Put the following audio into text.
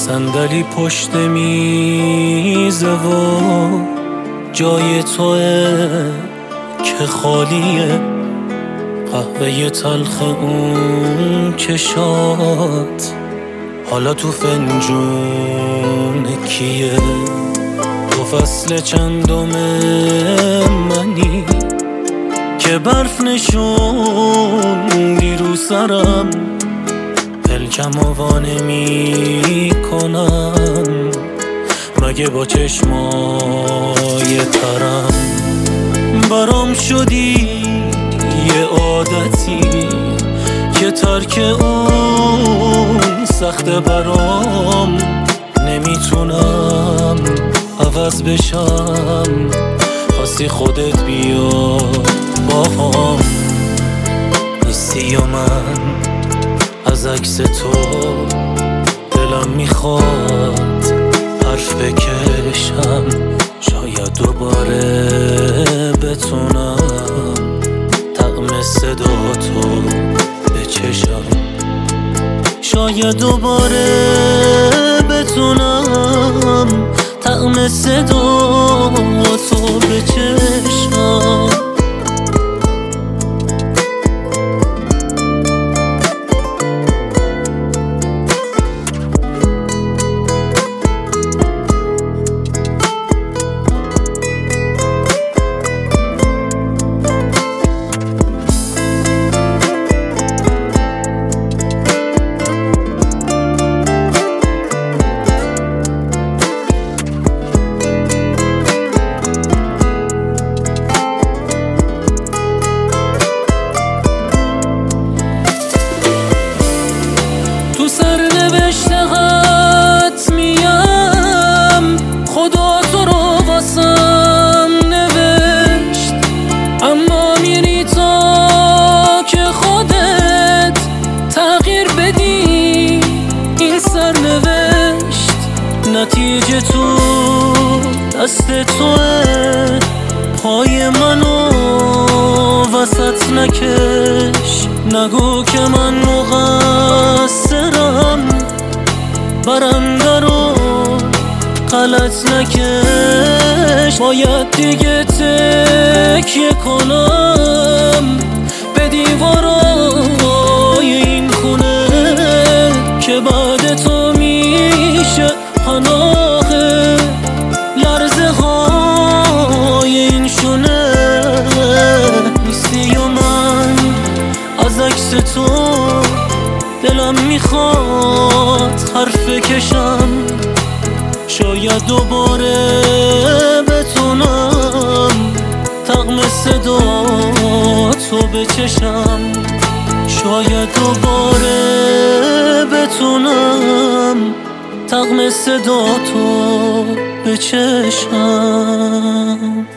صندلی پشت میزه و جای توه که خالیه، قهوه تلخ اون چشات حالا تو فنجون کیه؟ تو فصل چندم منی که برف نشوندی رو سرم، پلکم وانه می کنم مگه با چشمای ترم؟ برام شدی یه عادتی که ترک اون سخته برام، نمیتونم عوض بشم، خواستی خودت بیا باهام. نیستی و من از عکس تو دلم میخواد حرف بکشم، شاید دوباره بتونم طعم صدا تو بچشم، شاید دوباره بتونم طعم صدا تو بچشم. نتیجه تو دست توه، پای منو وسط نکش، نگو که من مقصرم، برنده رو غلط نکش. باید دیگه تکیه کنم به دیوارای این خونه که بعد تو میشه پناه لرزه های این شونه. نیستی و من از عکس تو دلم میخواد حرف کشم، شاید دوباره بتونم طعم صدا تو بچشم، شاید دوباره بتونم طعم صدا تو بچشم.